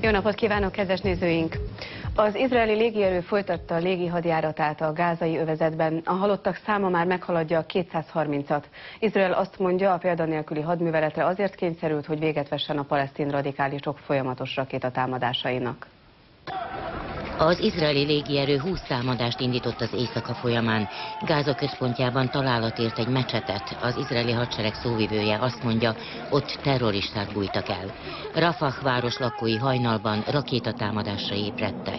Jó napot kívánok, kedves nézőink! Az izraeli légierő folytatta a légihadjáratát a gázai övezetben. A halottak száma már meghaladja a 230-at. Izrael azt mondja, a példanélküli hadműveletre azért kényszerült, hogy véget vessen a palesztin radikálisok folyamatos rakétatámadásainak. Az izraeli légierő 20 támadást indított az éjszaka folyamán. Gáza központjában találat ért egy mecsetet. Az izraeli hadsereg szóvivője azt mondja, ott terroristák bújtak el. Rafah város lakói hajnalban rakétatámadásra ébredtek.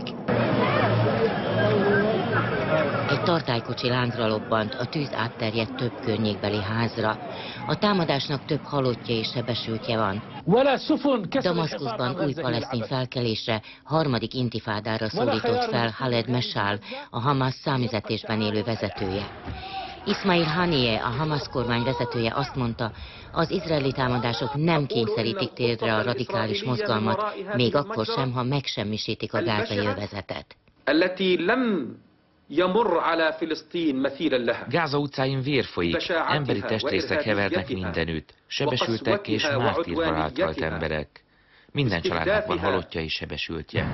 Egy tartálykocsi láncra lobbant, a tűz átterjedt több környékbeli házra. A támadásnak több halottja és sebesültje van. Damaszkuszban új palesztin felkelésre, harmadik intifádára szólított fel Khaled Meshal, a Hamas számüzetésben élő vezetője. Ismail Haniyeh, a Hamas kormány vezetője azt mondta, az izraeli támadások nem kényszerítik térdre a radikális mozgalmat, még akkor sem, ha megsemmisítik a gázai övezetet. Gáza utcáin vér folyik, emberi testrészek hevernek mindenütt, sebesültek és mártírhalált halt emberek. Minden családnak van halottja és sebesültje.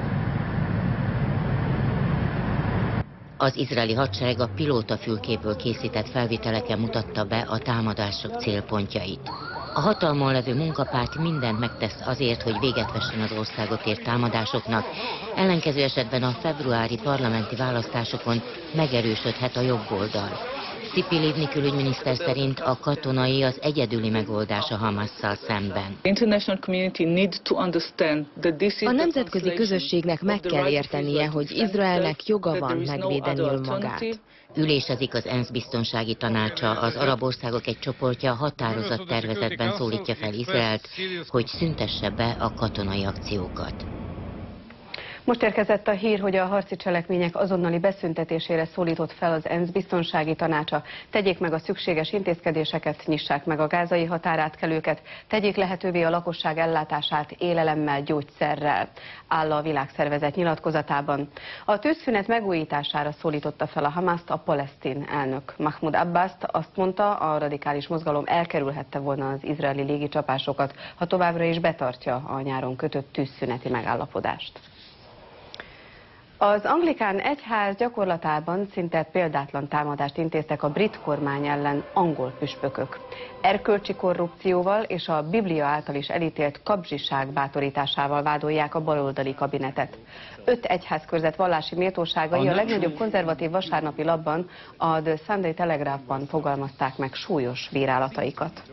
Az izraeli hadsereg a pilótafülkéből készített felvételeken mutatta be a támadások célpontjait. A hatalmon levő munkapárt mindent megtesz azért, hogy véget vessen az országot ért támadásoknak. Ellenkező esetben a februári parlamenti választásokon megerősödhet a jobb oldal. Tzipi Livni külügyminiszter szerint a katonai az egyedüli megoldás a Hamasszal szemben. A nemzetközi közösségnek meg kell értenie, hogy Izraelnek joga van megvédeni önmagát. Ülésezik az ENSZ biztonsági tanácsa, az arab országok egy csoportja határozattervezetben szólítja fel Izraelt, hogy szüntesse be a katonai akciókat. Most érkezett a hír, hogy a harci cselekmények azonnali beszüntetésére szólított fel az ENSZ biztonsági tanácsa. Tegyék meg a szükséges intézkedéseket, nyissák meg a gázai határátkelőket, tegyék lehetővé a lakosság ellátását élelemmel, gyógyszerrel, áll a világszervezet nyilatkozatában. A tűzszünet megújítására szólította fel a Hamaszt a palesztin elnök. Mahmoud Abbas azt mondta, a radikális mozgalom elkerülhette volna az izraeli légicsapásokat, ha továbbra is betartja a nyáron kötött tűzszüneti megállapodást. Az anglikán egyház gyakorlatában szinte példátlan támadást intéztek a brit kormány ellen angol püspökök. Erkölcsi korrupcióval és a Biblia által is elítélt kapzsiság bátorításával vádolják a baloldali kabinetet. 5 egyházkörzet vallási méltóságai a legnagyobb konzervatív vasárnapi lapban, a The Sunday Telegraphban fogalmazták meg súlyos bírálataikat.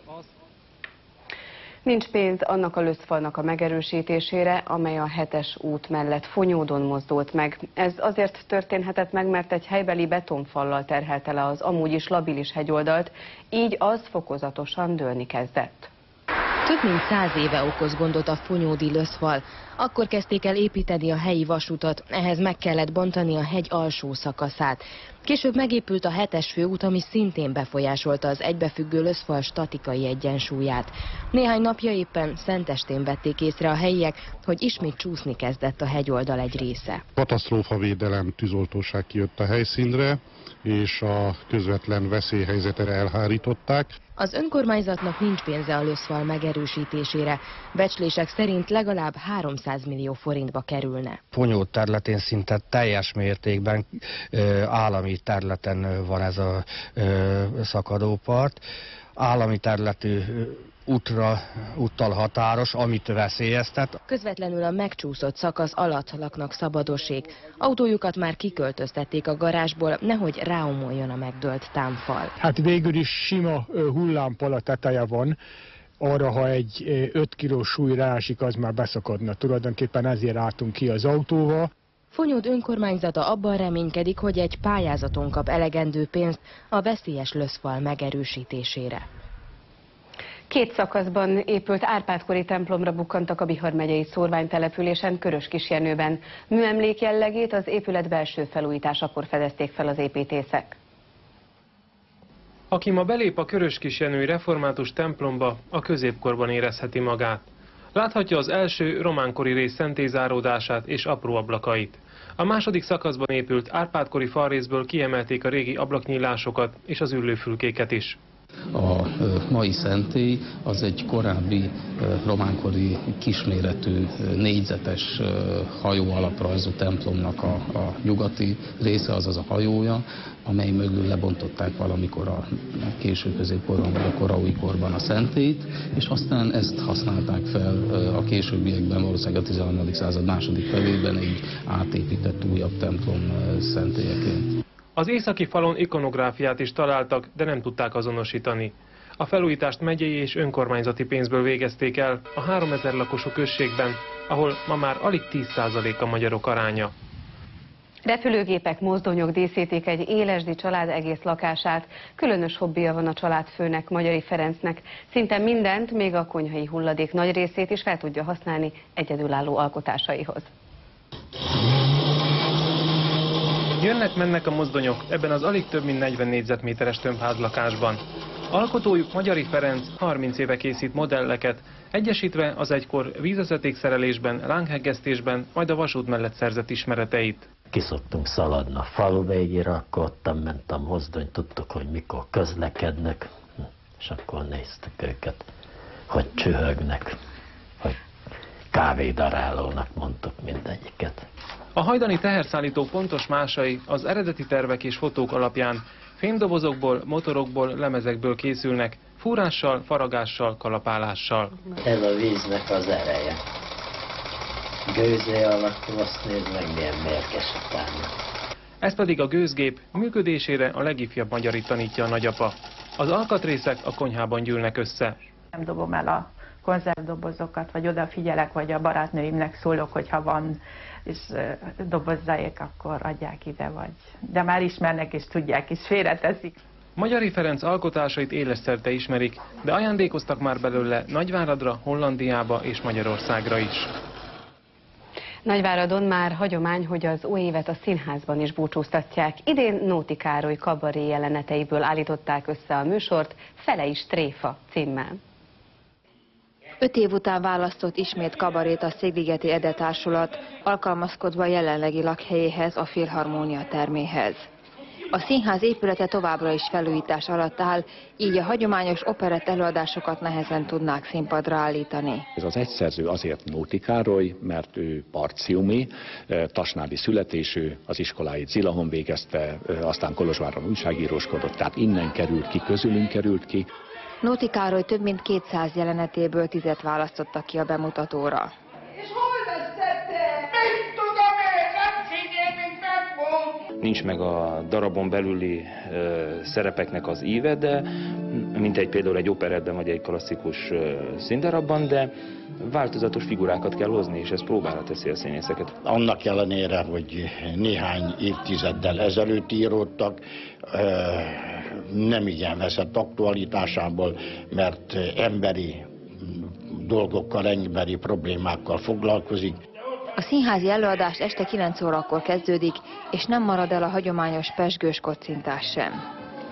Nincs pénz annak a löszfalnak a megerősítésére, amely a 7-es út mellett Fonyódon mozdult meg. Ez azért történhetett meg, mert egy helybeli betonfallal terhelte le az amúgy is labilis hegyoldalt, így az fokozatosan dőlni kezdett. Több mint 100 éve okoz gondot a fonyódi löszfal. Akkor kezdték el építeni a helyi vasutat, ehhez meg kellett bontani a hegy alsó szakaszát. Később megépült a 7-es főút, ami szintén befolyásolta az egybefüggő löszfal statikai egyensúlyát. Néhány napja éppen szentestén vették észre a helyiek, hogy ismét csúszni kezdett a hegyoldal egy része. Katasztrófavédelem, tűzoltóság kijött a helyszínre, és a közvetlen veszélyhelyzetre elhárították. Az önkormányzatnak nincs pénze a löszfal megerősítésére. Becslések szerint legalább 300 millió forintba kerülne. Fonyód területén szinte teljes mértékben állami területen van ez a szakadópart. Állami területű úttal határos, amit veszélyeztet. Közvetlenül a megcsúszott szakasz alatt laknak szabadosék. Autójukat már kiköltöztették a garázsból, nehogy ráomoljon a megdőlt támfal. Hát végül is sima hullámpala teteje van, arra ha egy 5 kilós súly ráesik, az már beszakadna. Tulajdonképpen ezért álltunk ki az autóval. Fonyód önkormányzata abban reménykedik, hogy egy pályázaton kap elegendő pénzt a veszélyes löszfal megerősítésére. 2 szakaszban épült Árpád-kori templomra bukkantak a Bihar megyei szórványtelepülésen, Körös-Kisjenőben. Műemlék jellegét az épület belső felújításakor fedezték fel az építészek. Aki ma belép a Körös-Kisjenői református templomba, a középkorban érezheti magát. Láthatja az első románkori rész szentélyzáródását és apró ablakait. A második szakaszban épült Árpád-kori falrészből kiemelték a régi ablaknyílásokat és az üllőfülkéket is. A mai szentély az egy korábbi románkori kisméretű négyzetes hajó alaprajzú templomnak a nyugati része, azaz a hajója, amely mögül lebontották valamikor a késő középkorban vagy a korai korban a szentélyt, és aztán ezt használták fel a későbbiekben, valószínűleg a 13. század második felében egy átépített újabb templom szentélyeként. Az északi falon ikonográfiát is találtak, de nem tudták azonosítani. A felújítást megyei és önkormányzati pénzből végezték el a 3000 lakosú községben, ahol ma már alig 10% a magyarok aránya. Repülőgépek, mozdonyok díszítik egy élesdi család egész lakását. Különös hobbija van a családfőnek, Magyari Ferencnek. Szinte mindent, még a konyhai hulladék nagy részét is fel tudja használni egyedülálló alkotásaihoz. Jönnek-mennek a mozdonyok ebben az alig több mint 40 négyzetméteres tömbházlakásban. Alkotójuk, Magyari Ferenc 30 éve készít modelleket, egyesítve az egykor vízvezetékszerelésben, lánghegesztésben, majd a vasút mellett szerzett ismereteit. Ki szoktunk szaladni a falu végére, akkor ottan ment a mozdony, tudtuk, hogy mikor közlekednek, és akkor néztük őket, hogy csühögnek, hogy kávédarálónak mondtuk mindegyiket. A hajdani teherszállító pontos másai az eredeti tervek és fotók alapján fémdobozokból, motorokból, lemezekből készülnek, fúrással, faragással, kalapálással. Ez a víznek az ereje. Gőzé alakul, azt nézd meg, milyen mérges a tárna. Ez pedig a gőzgép, működésére a legifjabb Magyari tanítja a nagyapa. Az alkatrészek a konyhában gyűlnek össze. Nem dobom el a konzervdobozokat, vagy odafigyelek, vagy a barátnőimnek szólok, hogyha van, és dobozzaik, akkor adják ide, vagy. De már ismernek és tudják, és félreteszik. Magyari Ferenc alkotásait éles-szerte ismerik, de ajándékoztak már belőle Nagyváradra, Hollandiába és Magyarországra is. Nagyváradon már hagyomány, hogy az új évet a színházban is búcsúztatják. Idén Nóti Károly kabaré jeleneteiből állították össze a műsort, Fele is tréfa címmel. 5 év után választott ismét kabarét a Székligeti Ede Társulat, alkalmazkodva jelenlegi lakhelyéhez, a Filharmónia terméhez. A színház épülete továbbra is felújítás alatt áll, így a hagyományos operett előadásokat nehezen tudnák színpadra állítani. Ez az egyszerző azért Nóti Károly, mert ő parciumi, tasnádi születésű, az iskoláit Zilahon végezte, aztán Kolozsváron újságíróskodott, tehát innen került ki, közülünk került ki. Nóti Károly több mint 200 jelenetéből 10-et választottak ki a bemutatóra. Nincs meg a darabon belüli szerepeknek az íve, de mint például egy operettben vagy egy klasszikus színdarabban, de változatos figurákat kell hozni, és ez próbára teszi a színészeket. Annak ellenére, hogy néhány évtizeddel ezelőtt íródtak, nem igen veszett aktualitásából, mert emberi dolgokkal, emberi problémákkal foglalkozik. A színházi előadás este 9 órakor kezdődik, és nem marad el a hagyományos pezsgős kocintás sem.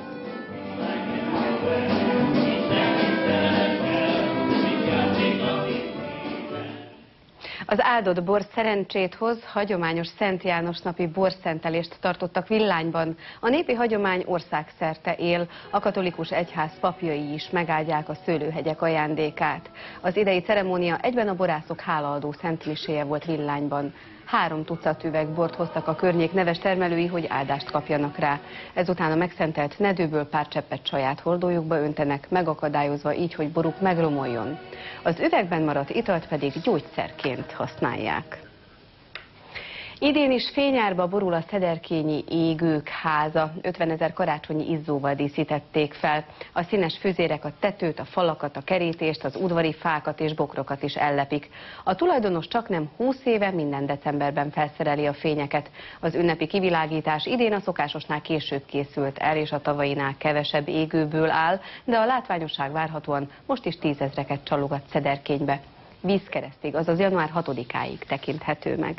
Az áldott bor szerencsét hoz, hagyományos Szent János napi borszentelést tartottak Villányban. A népi hagyomány országszerte él, a katolikus egyház papjai is megáldják a szőlőhegyek ajándékát. Az idei ceremónia egyben a borászok hálaadó szentmiséje volt Villányban. 3 tucat üveg bort hoztak a környék neves termelői, hogy áldást kapjanak rá. Ezután a megszentelt nedőből pár cseppet saját hordójukba öntenek, megakadályozva így, hogy boruk megromoljon. Az üvegben maradt italt pedig gyógyszerként használják. Idén is fényárba borul a Szederkényi Égők háza. 50 000 karácsonyi izzóval díszítették fel. A színes füzérek a tetőt, a falakat, a kerítést, az udvari fákat és bokrokat is ellepik. A tulajdonos csaknem 20 éve minden decemberben felszereli a fényeket. Az ünnepi kivilágítás idén a szokásosnál később készült el, és a tavainál kevesebb égőből áll, de a látványosság várhatóan most is 10 000-eket csalogat Szederkénybe. Vízkeresztig, azaz január 6-áig tekinthető meg.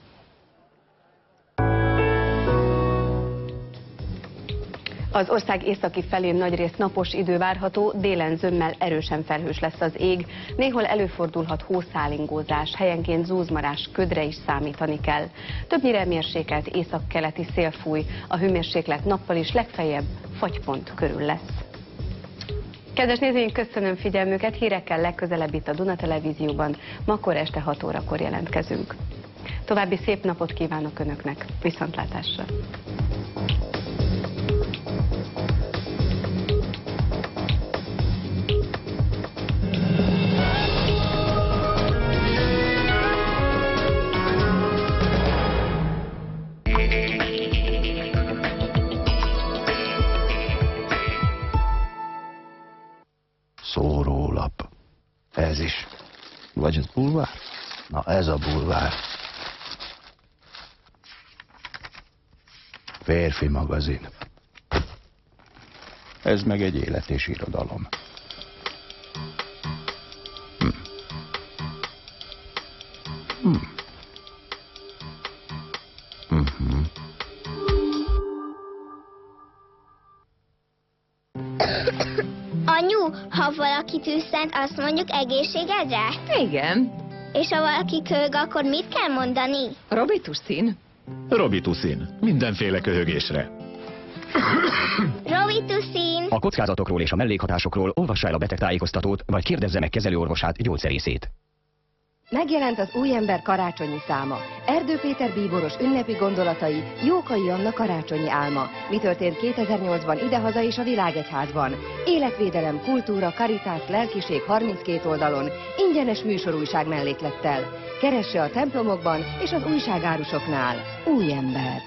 Az ország északi felén nagyrészt napos idő várható, délen zömmel erősen felhős lesz az ég. Néhol előfordulhat hószálingózás, helyenként zúzmarás, ködre is számítani kell. Többnyire mérsékelt északkeleti szél fúj, a hőmérséklet nappal is legfeljebb fagypont körül lesz. Kedves nézőink, köszönöm figyelmüket, hírekkel legközelebb itt a Duna Televízióban, makor este 6 órakor jelentkezünk. További szép napot kívánok Önöknek, viszontlátásra! Szórólap. Ez is. Vagy az bulvár? Na ez a bulvár. Férfi magazin. Ez meg egy élet és irodalom. Anyu, ha valaki tűzszent, azt mondjuk egészségedre? Igen. És ha valaki köhög, akkor mit kell mondani? Robituszin. Robituszin. Mindenféle köhögésre. Robituszin. A kockázatokról és a mellékhatásokról olvassa el a betegtájékoztatót, vagy kérdezze meg kezelőorvosát, gyógyszerészét. Megjelent az új ember karácsonyi száma. Erdő Péter bíboros ünnepi gondolatai, Jókai Anna karácsonyi álma. Mi történt 2008-ban idehaza és a világegyházban? Életvédelem, kultúra, karitás, lelkiség 32 oldalon, ingyenes műsorújság melléklettel. Keresse a templomokban és az újságárusoknál. Új ember.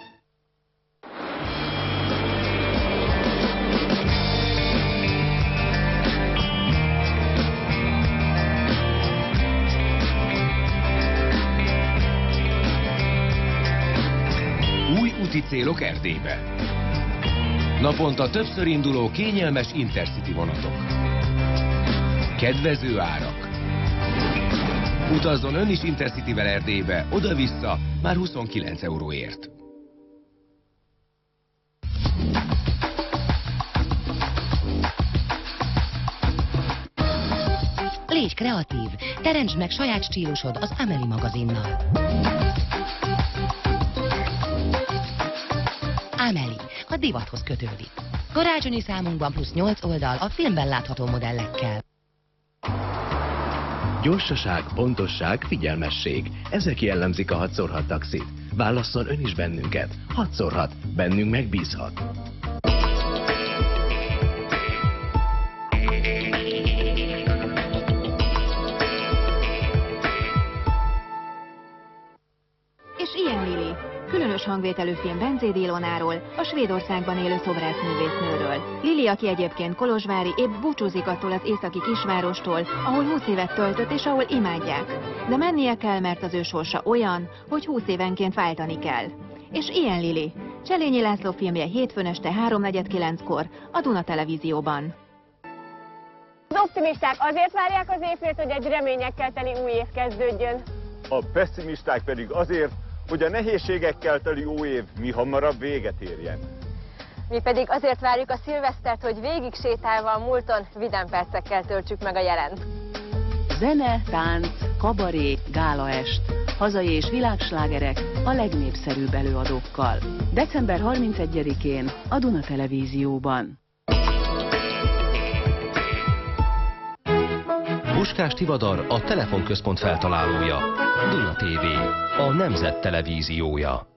Úti célok Erdélybe. Naponta többször induló kényelmes Intercity vonatok. Kedvező árak. Utazzon ön is Intercityvel Erdélybe, oda-vissza már 29 euróért. Légy kreatív, teremtsd meg saját stílusod az Amelie magazinnal. Amelie, a divathoz kötődik. Karácsonyi számunkban plusz 8 oldal a filmben látható modellekkel. Gyorsaság, pontosság, figyelmesség. Ezek jellemzik a 6x6 taxit. Válasszon ön is bennünket. 6x6. Bennünk megbízhat. És ilyen Lili. Különös hangvételű film Benzéd Ilonáról, a Svédországban élő szobrászművésznőről. Lili, aki egyébként kolozsvári, épp búcsúzik attól az északi kisvárostól, ahol 20 évet töltött és ahol imádják. De mennie kell, mert az ő sorsa olyan, hogy 20 évenként váltani kell. És ilyen Lili. Cselényi László filmje hétfőn este 3:49-kor a Duna Televízióban. Az optimisták azért várják az évfélt, hogy egy reményekkel teli új év kezdődjön. A pessimisták pedig azért, hogy a nehézségekkel teli új év mihamarabb véget érjen. Mi pedig azért várjuk a szilvesztert, hogy végig sétálva a múlton vidám percekkel töltsük meg a jelent. Zene, tánc, kabaré, gálaest, hazai és világslágerek a legnépszerűbb előadókkal. December 31-én a Duna Televízióban. Puskás Tivadar a telefonközpont feltalálója. Duna TV, a Nemzet Televíziója.